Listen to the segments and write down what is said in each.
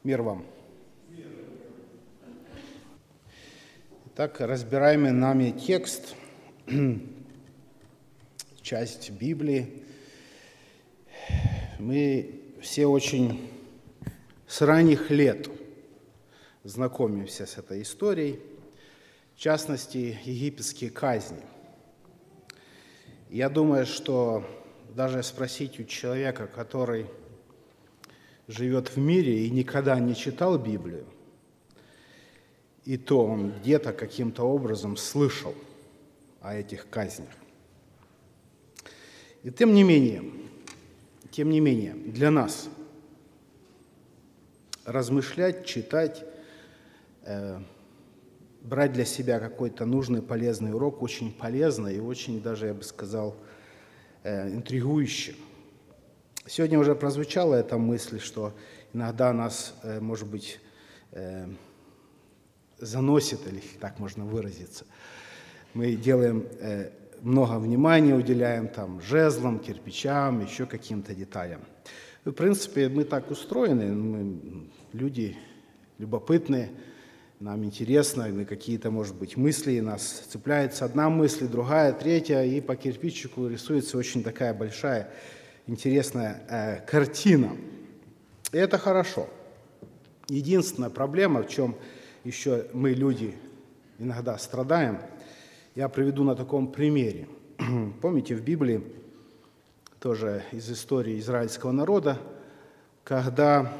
Мир вам. Итак, разбираемый нами текст, часть Библии, мы все очень с ранних лет знакомимся с этой историей, в частности, египетские казни. Я думаю, что даже спросить у человека, который живет в мире и никогда не читал Библию, и то он где-то каким-то образом слышал о этих казнях. И тем не менее, для нас размышлять, читать, брать для себя какой-то нужный, полезный урок очень полезно и очень даже, я бы сказал, интригующе. Сегодня уже прозвучала эта мысль, что иногда нас, может быть, заносит, или так можно выразиться. Мы делаем много внимания, уделяем там жезлам, кирпичам, еще каким-то деталям. В принципе, мы так устроены, мы люди любопытные, нам интересно, мы какие-то, может быть, мысли, нас цепляется одна мысль, другая, третья, и по кирпичику рисуется очень такая большая, интересная картина. И это хорошо. Единственная проблема, в чем еще мы, люди, иногда страдаем, я приведу на таком примере. Помните, в Библии, тоже из истории израильского народа, когда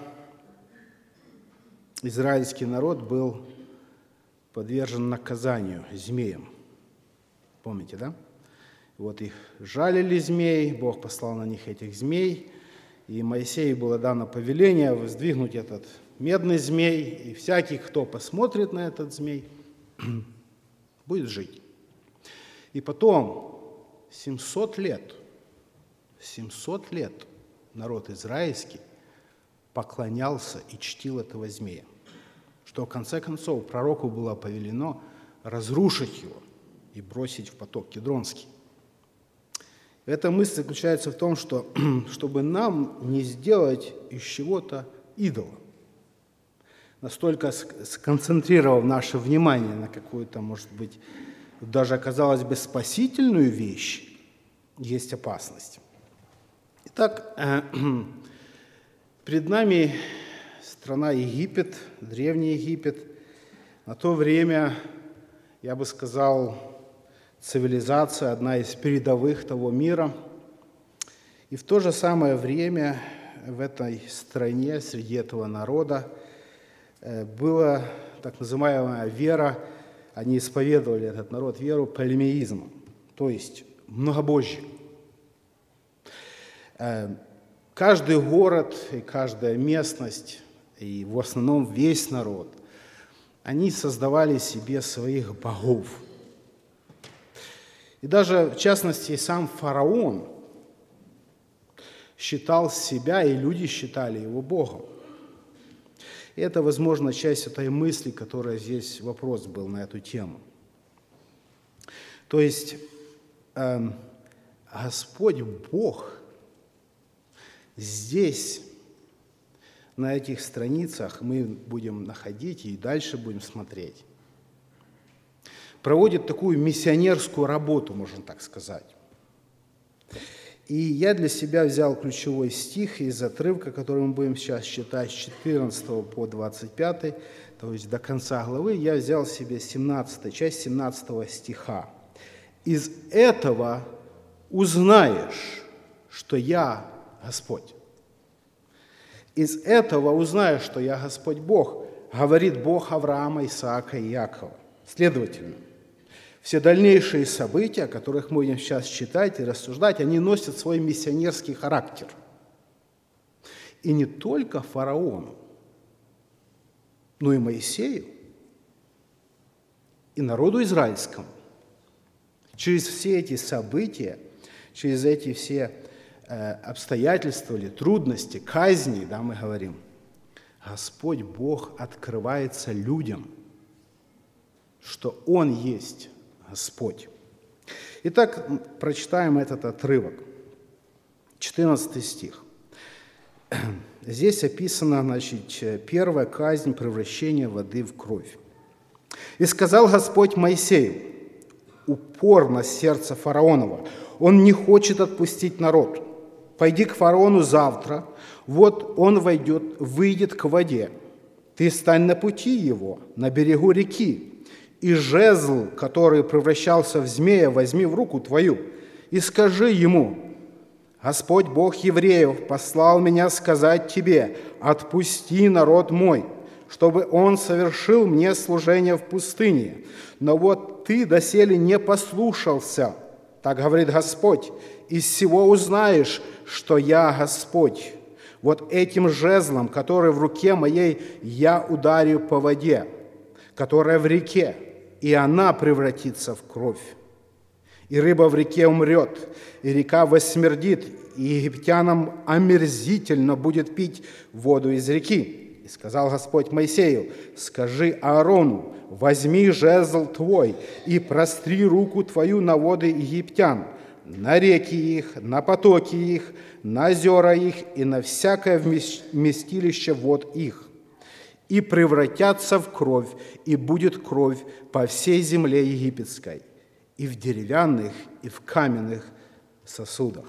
израильский народ был подвержен наказанию змеям. Помните, да? Вот их жалили змей, Бог послал на них этих змей, и Моисею было дано повеление воздвигнуть этот медный змей, и всякий, кто посмотрит на этот змей, будет жить. И потом 700 лет народ израильский поклонялся и чтил этого змея, что в конце концов пророку было повелено разрушить его и бросить в поток Кедронский. Эта мысль заключается в том, что чтобы нам не сделать из чего-то идола, настолько сконцентрировав наше внимание на какую-то, может быть, даже, казалось бы, спасительную вещь, есть опасность. Итак, перед нами страна Египет, Древний Египет. На то время, я бы сказал, цивилизация, одна из передовых того мира. И в то же самое время в этой стране, среди этого народа, была так называемая вера, они исповедовали, этот народ, веру полемеизма, то есть многобожие. Каждый город и каждая местность, и в основном весь народ, они создавали себе своих богов. И даже, в частности, сам фараон считал себя, и люди считали его богом. И это, возможно, часть этой мысли, которая здесь вопрос был на эту тему. То есть Господь Бог здесь, на этих страницах, мы будем находить и дальше будем смотреть, проводит такую миссионерскую работу, можно так сказать. И я для себя взял ключевой стих из отрывка, который мы будем сейчас читать с 14 по 25, то есть до конца главы. Я взял себе часть 17 стиха. «Из этого узнаешь, что я Господь». «Из этого узнаешь, что я Господь Бог, говорит Бог Авраама, Исаака и Иакова». Следовательно, все дальнейшие события, о которых мы будем сейчас читать и рассуждать, они носят свой миссионерский характер. И не только фараону, но и Моисею, и народу израильскому. Через все эти события, через эти все обстоятельства или трудности, казни, да, мы говорим, Господь Бог открывается людям, что Он есть Господь. Итак, прочитаем этот отрывок. 14 стих. Здесь описана, значит, первая казнь превращения воды в кровь. «И сказал Господь Моисею, упорно сердце фараонова, он не хочет отпустить народ. Пойди к фараону завтра, вот он выйдет к воде. Ты стань на пути его, на берегу реки, и жезл, который превращался в змея, возьми в руку твою, и скажи ему: Господь Бог евреев послал меня сказать тебе: отпусти народ мой, чтобы он совершил мне служение в пустыне. Но вот ты доселе не послушался, так говорит Господь, из всего узнаешь, что я Господь. Вот этим жезлом, который в руке моей, я ударю по воде, которая в реке, и она превратится в кровь. И рыба в реке умрет, и река воссмердит, и египтянам омерзительно будет пить воду из реки. И сказал Господь Моисею: скажи Аарону: возьми жезл твой и простри руку твою на воды египтян, на реки их, на потоки их, на озера их и на всякое вместилище вод их, и превратятся в кровь, и будет кровь по всей земле египетской, и в деревянных, и в каменных сосудах.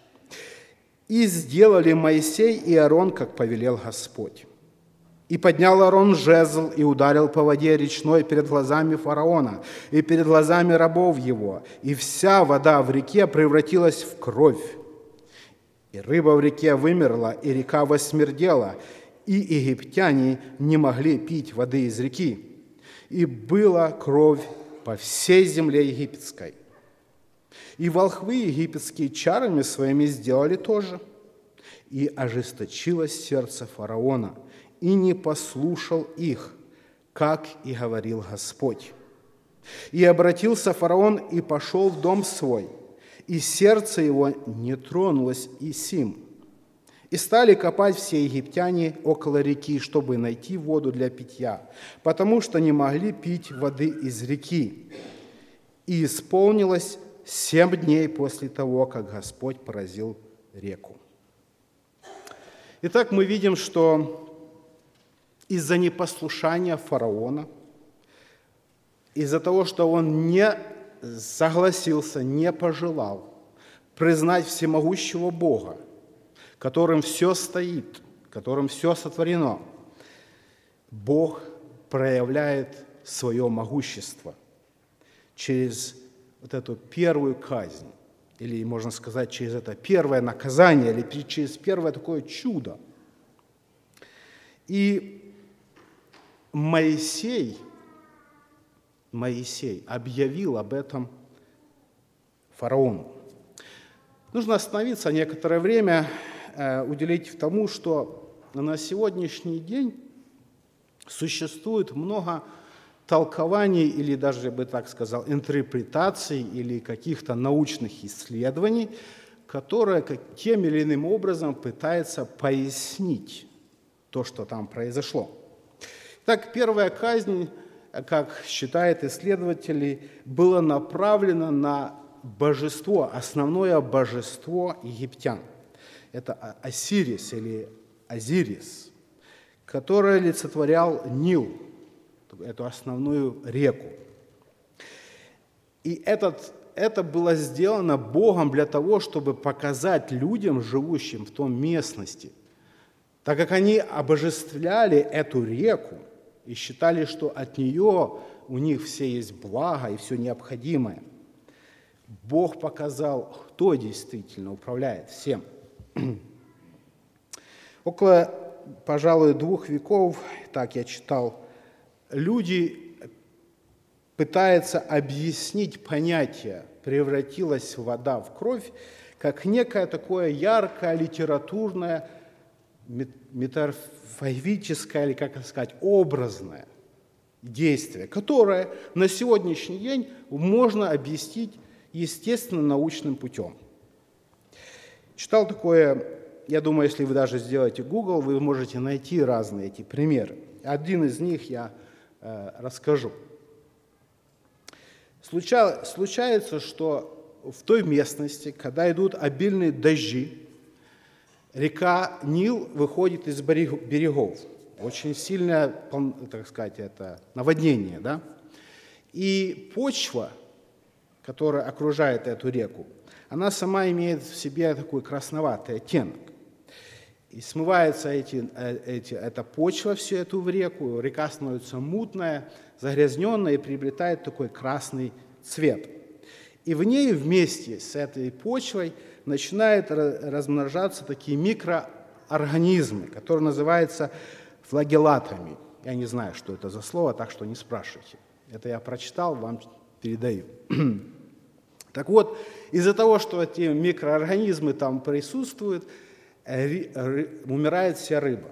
И сделали Моисей и Аарон, как повелел Господь. И поднял Аарон жезл и ударил по воде речной перед глазами фараона и перед глазами рабов его, и вся вода в реке превратилась в кровь. И рыба в реке вымерла, и река воссмердела, и египтяне не могли пить воды из реки. И была кровь по всей земле египетской. И волхвы египетские чарами своими сделали то же. И ожесточилось сердце фараона, и не послушал их, как и говорил Господь. И обратился фараон и пошел в дом свой, и сердце его не тронулось и сим. И стали копать все египтяне около реки, чтобы найти воду для питья, потому что не могли пить воды из реки. И исполнилось 7 дней после того, как Господь поразил реку. Итак, мы видим, что из-за непослушания фараона, из-за того, что он не согласился, не пожелал признать всемогущего Бога, которым все стоит, которым все сотворено, Бог проявляет свое могущество через вот эту первую казнь, или, можно сказать, через это первое наказание, или через первое такое чудо. И Моисей объявил об этом фараону. Нужно остановиться некоторое время, уделить тому, что на сегодняшний день существует много толкований, или даже, я бы так сказал, интерпретаций или каких-то научных исследований, которые тем или иным образом пытаются пояснить то, что там произошло. Так, первая казнь, как считают исследователи, была направлена на божество, основное божество египтян. Это Осирис или Азирис, который олицетворял Нил, эту основную реку. И это было сделано Богом для того, чтобы показать людям, живущим в том местности, так как они обожествляли эту реку и считали, что от нее у них все есть благо и все необходимое. Бог показал, кто действительно управляет всем. Около, пожалуй, 2 веков, так я читал, люди пытаются объяснить понятие «превратилась вода в кровь» как некое такое яркое, литературное, метафорическое, или, как сказать, образное действие, которое на сегодняшний день можно объяснить естественно научным путем. Читал такое, я думаю, если вы даже сделаете Google, вы можете найти разные эти примеры. Один из них я расскажу. Случается, что в той местности, когда идут обильные дожди, река Нил выходит из берегов. Очень сильное, так сказать, это наводнение, да? И почва, которая окружает эту реку, она сама имеет в себе такой красноватый оттенок. И смывается эта почва всю эту в реку, река становится мутная, загрязненная и приобретает такой красный цвет. И в ней вместе с этой почвой начинают размножаться такие микроорганизмы, которые называются флагеллатами. Я не знаю, что это за слово, так что не спрашивайте. Это я прочитал, вам передаю. Так вот, из-за того, что эти микроорганизмы там присутствуют, умирает вся рыба.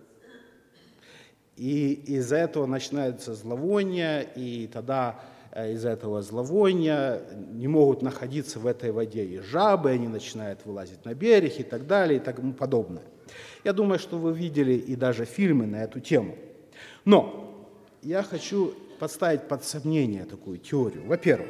И из-за этого начинается зловоние, и тогда из-за этого зловония не могут находиться в этой воде и жабы, они начинают вылазить на берег и так далее, и тому подобное. Я думаю, что вы видели и даже фильмы на эту тему. Но я хочу поставить под сомнение такую теорию. Во-первых,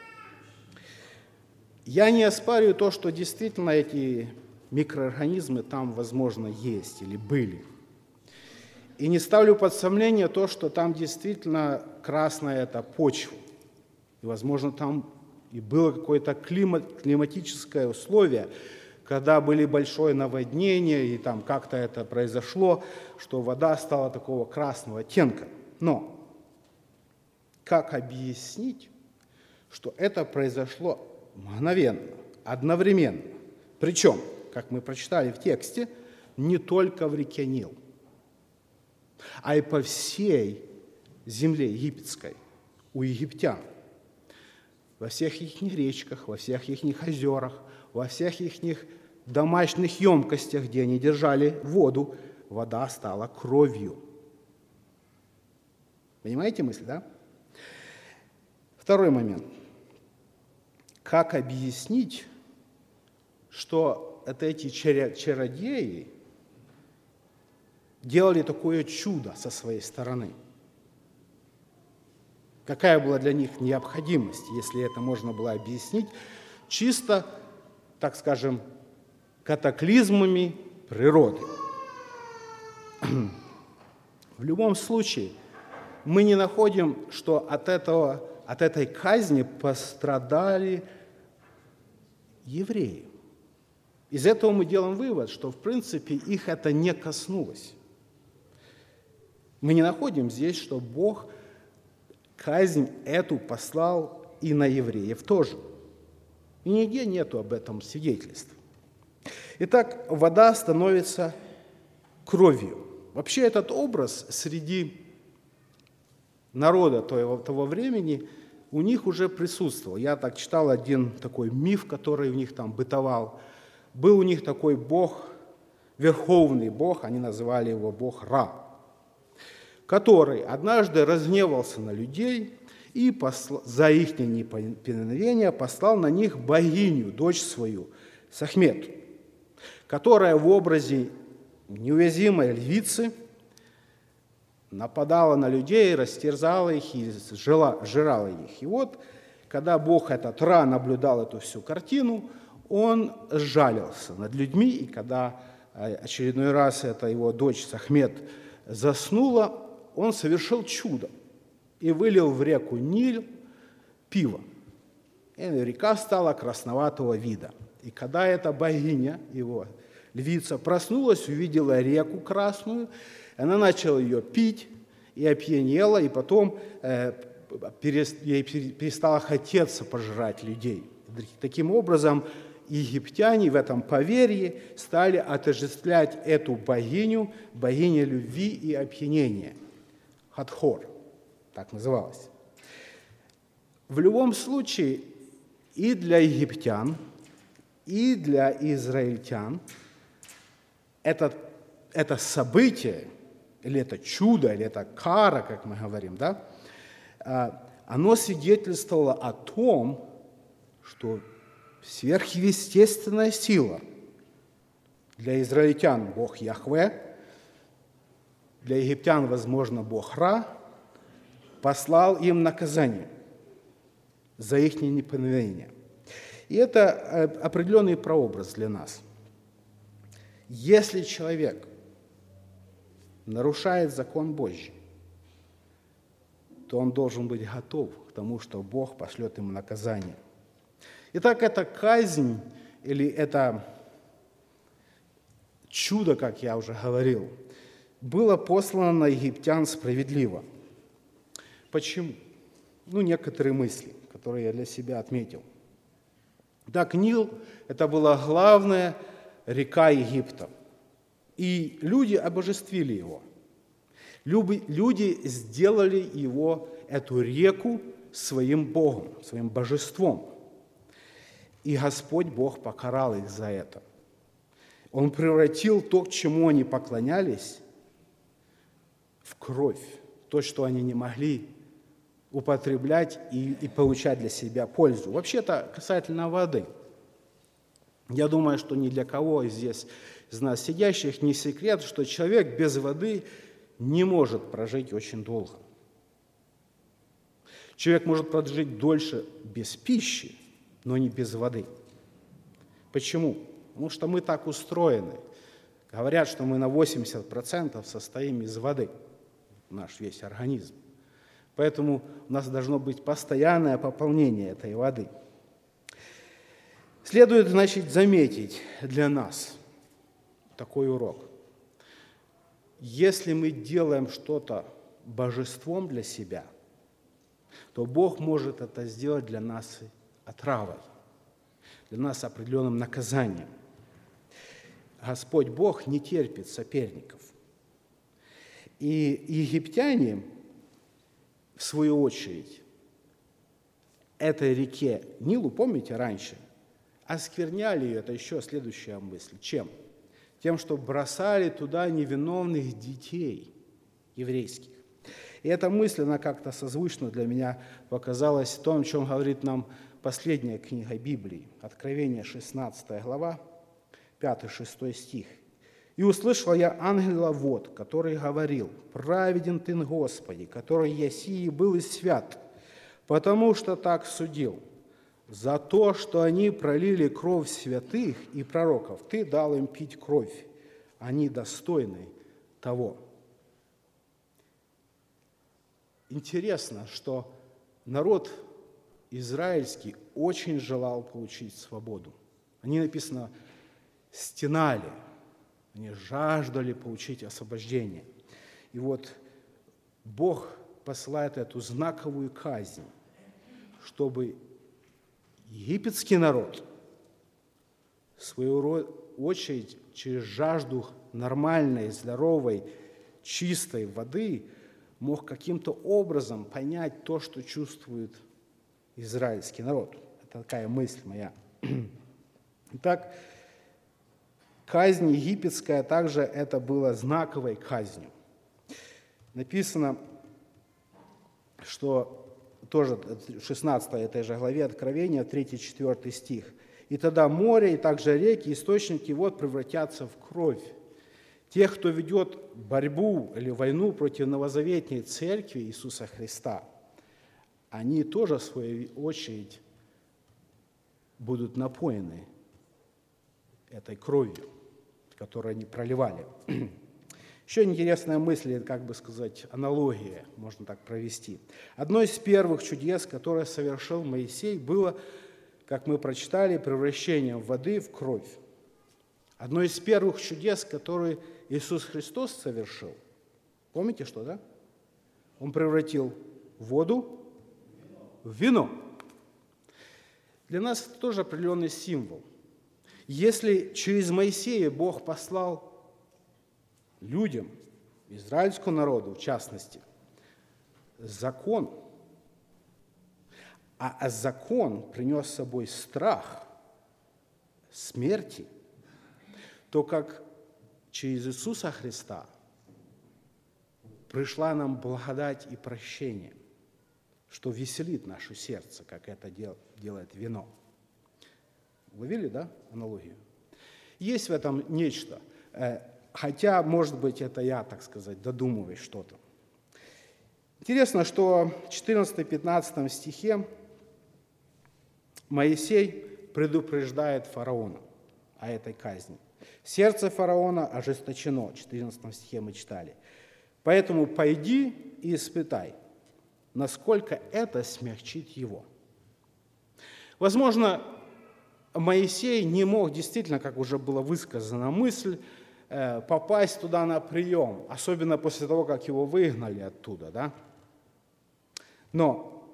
я не оспариваю то, что действительно эти микроорганизмы там, возможно, есть или были. И не ставлю под сомнение то, что там действительно красная эта почва. И, возможно, там и было какое-то климатическое условие, когда были большое наводнение, и там как-то это произошло, что вода стала такого красного оттенка. Но как объяснить, что это произошло мгновенно, одновременно? Причем, как мы прочитали в тексте, не только в реке Нил, а и по всей земле египетской, у египтян. Во всех их речках, во всех их озерах, во всех их домашних емкостях, где они держали воду, вода стала кровью. Понимаете мысль, да? Второй момент. Как объяснить, что эти чародеи делали такое чудо со своей стороны? Какая была для них необходимость, если это можно было объяснить чисто, так скажем, катаклизмами природы? В любом случае, мы не находим, что от этой казни пострадали евреи. Из этого мы делаем вывод, что, в принципе, их это не коснулось. Мы не находим здесь, что Бог казнь эту послал и на евреев тоже. И нигде нету об этом свидетельств. Итак, вода становится кровью. Вообще этот образ среди народа того времени у них уже присутствовал. Я так читал один такой миф, который у них там бытовал. Был у них такой бог, верховный бог, они называли его бог Ра, который однажды разгневался на людей и за их неповиновение послал на них богиню, дочь свою, Сахмет, которая в образе неуязвимой львицы нападала на людей, растерзала их и жрала их. И вот, когда бог этот Ра наблюдал эту всю картину, он сжалился над людьми, и когда очередной раз эта его дочь Сахмет заснула, он совершил чудо и вылил в реку Нил пиво. И река стала красноватого вида. И когда эта богиня, его львица, проснулась, увидела реку красную, она начала ее пить и опьянела, и потом ей перестало хотеться пожрать людей. Таким образом, египтяне в этом поверье стали отождествлять эту богиню, богиню любви и опьянения. Хатхор, так называлась. В любом случае, и для египтян, и для израильтян это событие, или это чудо, или это кара, как мы говорим, да, оно свидетельствовало о том, что сверхъестественная сила для израильтян Бог Яхве, для египтян, возможно, Бог Ра, послал им наказание за их неповиновение. И это определенный прообраз для нас. Если человек нарушает закон Божий, то он должен быть готов к тому, что Бог пошлет ему наказание. Итак, эта казнь или это чудо, как я уже говорил, было послано на египтян справедливо. Почему? Некоторые мысли, которые я для себя отметил. Так, Нил – это была главная река Египта. И люди обожествили его. Люди сделали его, эту реку, своим Богом, своим божеством. И Господь Бог покарал их за это. Он превратил то, к чему они поклонялись, в кровь. То, что они не могли употреблять и получать для себя пользу. Вообще-то, касательно воды. Я думаю, что ни для кого из нас сидящих не секрет, что человек без воды не может прожить очень долго. Человек может прожить дольше без пищи, но не без воды. Почему? Потому что мы так устроены. Говорят, что мы на 80% состоим из воды, наш весь организм. Поэтому у нас должно быть постоянное пополнение этой воды. Следует, заметить для нас такой урок. Если мы делаем что-то божеством для себя, то Бог может это сделать для нас отравой, для нас определенным наказанием. Господь Бог не терпит соперников. И египтяне, в свою очередь, этой реке Нилу, помните, раньше, оскверняли ее, это еще следующая мысль. Чем? Тем, что бросали туда невиновных детей еврейских. И эта мысль, она как-то созвучно для меня показалась в том, о чем говорит нам последняя книга Библии, Откровение, 16 глава, 5-6 стих. «И услышал я ангела вод, который говорил: праведен ты, Господи, который еси и был и свят, потому что так судил. За то, что они пролили кровь святых и пророков, ты дал им пить кровь. Они достойны того». Интересно, что народ израильский очень желал получить свободу. Они, написано, стенали, они жаждали получить освобождение. И вот Бог посылает эту знаковую казнь, чтобы египетский народ, в свою очередь, через жажду нормальной, здоровой, чистой воды мог каким-то образом понять то, что чувствует израильский народ. Это такая мысль моя. Итак, казнь египетская также это была знаковой казнью. Написано, что тоже 16 этой же главе Откровения, 3-4 стих. «И тогда море, и также реки, источники вод превратятся в кровь. Тех, кто ведет борьбу или войну против новозаветней церкви Иисуса Христа, они тоже, в свою очередь, будут напоены этой кровью, которую они проливали». Еще интересная мысль, аналогия, можно так провести. Одно из первых чудес, которое совершил Моисей, было, как мы прочитали, превращение воды в кровь. Одно из первых чудес, которые Иисус Христос совершил, помните что, да? Он превратил воду в вино. Для нас это тоже определенный символ. Если через Моисея Бог послал людям, израильскому народу в частности, закон, а закон принес с собой страх смерти, то как через Иисуса Христа пришла нам благодать и прощение, что веселит наше сердце, как это делает вино. Уловили, да, аналогию? Есть в этом нечто. Хотя, может быть, это я, додумываюсь что-то. Интересно, что в 14-15 стихе Моисей предупреждает фараона о этой казни. Сердце фараона ожесточено, в 14 стихе мы читали. Поэтому пойди и испытай, насколько это смягчит его. Возможно, Моисей не мог действительно, как уже была высказана мысль, попасть туда на прием, особенно после того, как его выгнали оттуда, да? Но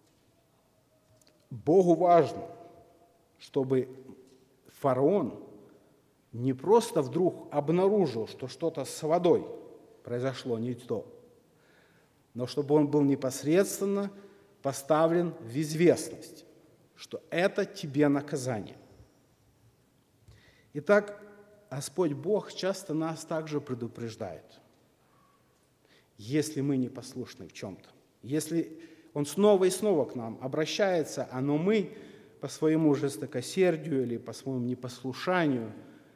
Богу важно, чтобы фараон не просто вдруг обнаружил, что что-то с водой произошло не то, но чтобы он был непосредственно поставлен в известность, что это тебе наказание. Итак, Господь Бог часто нас также предупреждает, если мы непослушны в чем-то, если Он снова и снова к нам обращается, но мы по своему жестокосердию или по своему непослушанию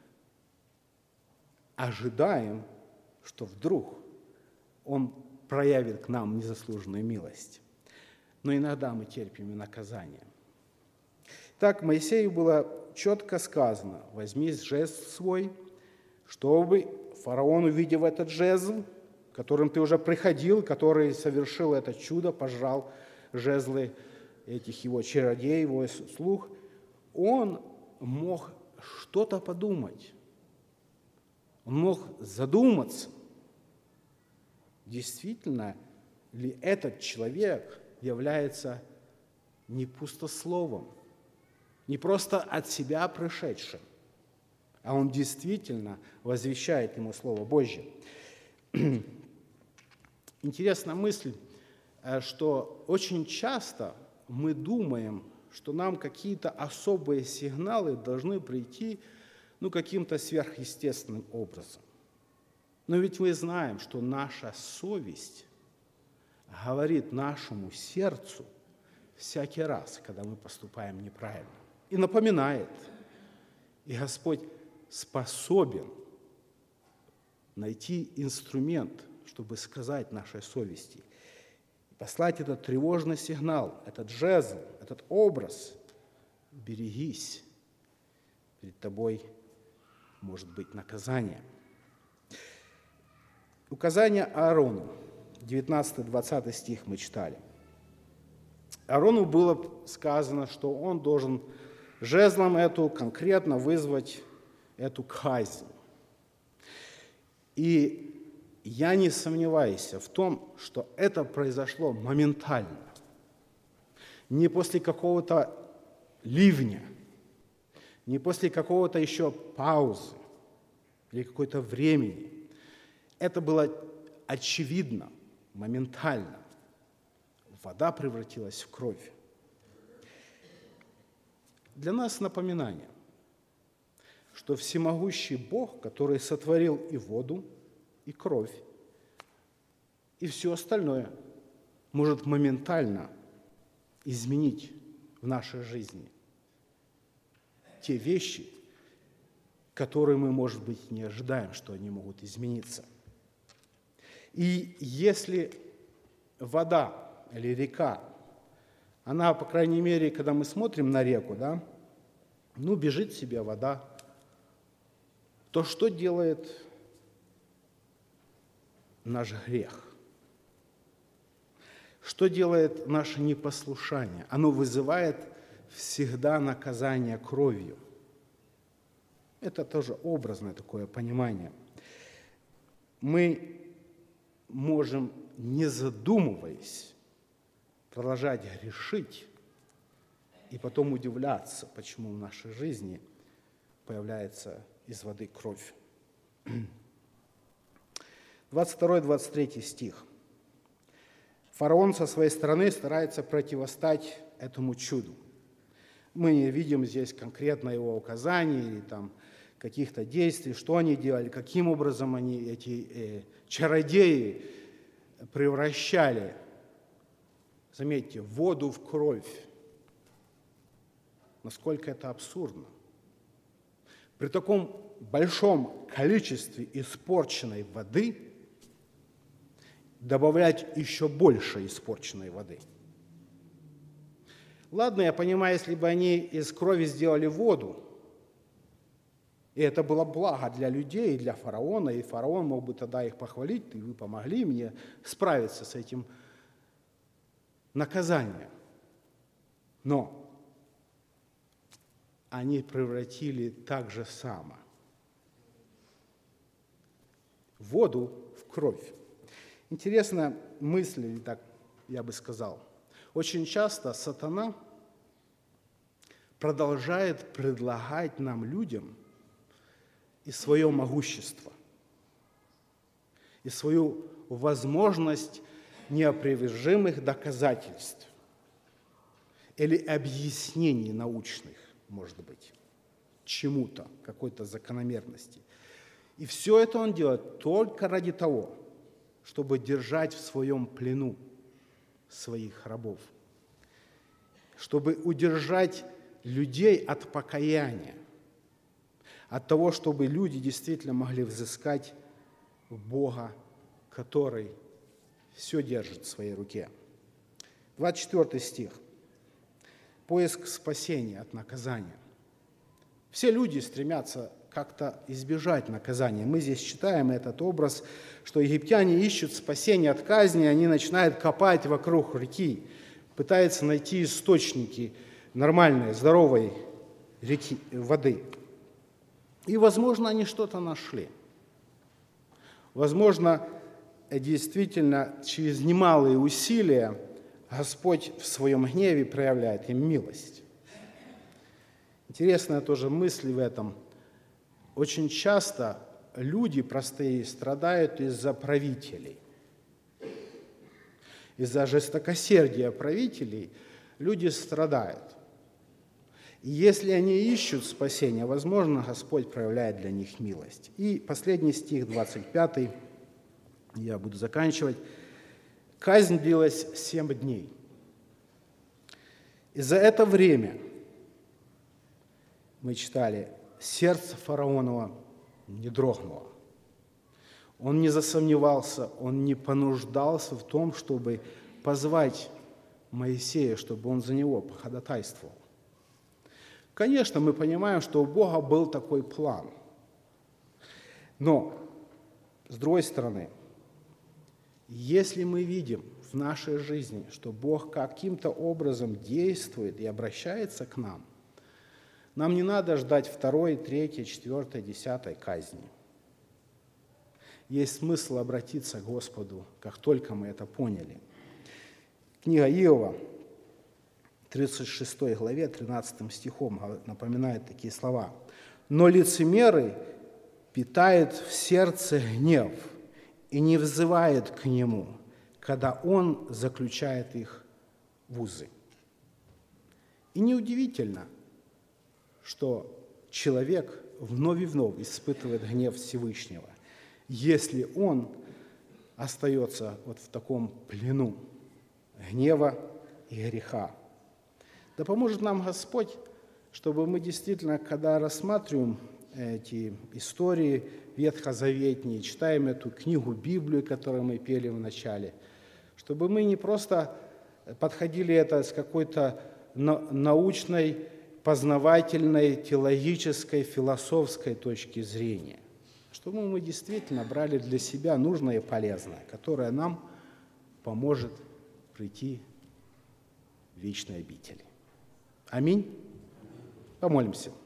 ожидаем, что вдруг Он проявит к нам незаслуженную милость. Но иногда мы терпим и наказание. Так Моисею было четко сказано: возьми жезл свой, чтобы фараон, увидев этот жезл, которым ты уже приходил, который совершил это чудо, пожрал жезлы этих его чародеев, его слуг, он мог что-то подумать. Он мог задуматься, действительно ли этот человек является не пустословом, не просто от себя пришедшим, а он действительно возвещает ему Слово Божье. Интересная мысль, что очень часто мы думаем, что нам какие-то особые сигналы должны прийти каким-то сверхъестественным образом. Но ведь мы знаем, что наша совесть говорит нашему сердцу всякий раз, когда мы поступаем неправильно, и напоминает. И Господь способен найти инструмент, чтобы сказать нашей совести, послать этот тревожный сигнал, этот жезл, этот образ. Берегись, перед тобой может быть наказание. Указание Аарону, 19-20 стих мы читали. Аарону было сказано, что он должен жезлом эту конкретно вызвать эту казнь. И я не сомневаюсь в том, что это произошло моментально, не после какого-то ливня, не после какого-то еще паузы или какой-то времени. Это было очевидно, моментально. Вода превратилась в кровь. Для нас напоминание, что всемогущий Бог, который сотворил и воду, и кровь, и все остальное, может моментально изменить в нашей жизни те вещи, которые мы, может быть, не ожидаем, что они могут измениться. И если вода или река, она, по крайней мере, когда мы смотрим на реку, да, бежит себе вода, то что делает наш грех? Что делает наше непослушание? Оно вызывает всегда наказание кровью. Это тоже образное такое понимание. Мы можем, не задумываясь, продолжать грешить и потом удивляться, почему в нашей жизни появляется из воды кровь. 22-23 стих. Фараон со своей стороны старается противостать этому чуду. Мы не видим здесь конкретно его указаний или там каких-то действий, что они делали, каким образом они, эти чародеи, превращали, заметьте, воду в кровь. Насколько это абсурдно. При таком большом количестве испорченной воды добавлять еще больше испорченной воды. Ладно, я понимаю, если бы они из крови сделали воду, И это было благо для людей и для фараона, и фараон мог бы тогда их похвалить: и вы помогли мне справиться с этим наказанием. Но они превратили так же само воду в кровь. Интересная мысль, так я бы сказал. Очень часто сатана продолжает предлагать нам, людям, и свое могущество, и свою возможность неопровержимых доказательств или объяснений научных, может быть, чему-то, какой-то закономерности. И все это он делает только ради того, чтобы держать в своем плену своих рабов, чтобы удержать людей от покаяния, от того, чтобы люди действительно могли взыскать Бога, который все держит в своей руке. 24 стих. Поиск спасения от наказания. Все люди стремятся как-то избежать наказания. Мы здесь читаем этот образ, что египтяне ищут спасения от казни, они начинают копать вокруг реки, пытаются найти источники нормальной, здоровой реки, воды. И, возможно, они что-то нашли. Возможно, действительно, через немалые усилия Господь в своем гневе проявляет им милость. Интересная тоже мысль в этом. Очень часто люди простые страдают из-за правителей. Из-за жестокосердия правителей люди страдают. И если они ищут спасения, возможно, Господь проявляет для них милость. И последний стих, 25, я буду заканчивать. Казнь длилась 7 дней. И за это время, мы читали, сердце фараонова не дрогнуло. Он не засомневался, он не понуждался в том, чтобы позвать Моисея, чтобы он за него походатайствовал. Конечно, мы понимаем, что у Бога был такой план. Но, с другой стороны, если мы видим в нашей жизни, что Бог каким-то образом действует и обращается к нам, нам не надо ждать 2, 3, 4, 10 казни. Есть смысл обратиться к Господу, как только мы это поняли. Книга Иова, 36 главе, 13 стихом напоминает такие слова. «Но лицемеры питает в сердце гнев и не взывает к нему, когда он заключает их в узы». И неудивительно, что человек вновь и вновь испытывает гнев Всевышнего, если он остается вот в таком плену гнева и греха. Да поможет нам Господь, чтобы мы действительно, когда рассматриваем эти истории ветхозаветные, читаем эту книгу Библию, которую мы пели в начале, чтобы мы не просто подходили это с какой-то научной, познавательной, теологической, философской точки зрения, чтобы мы действительно брали для себя нужное и полезное, которое нам поможет прийти в вечные обители. Аминь. Помолимся.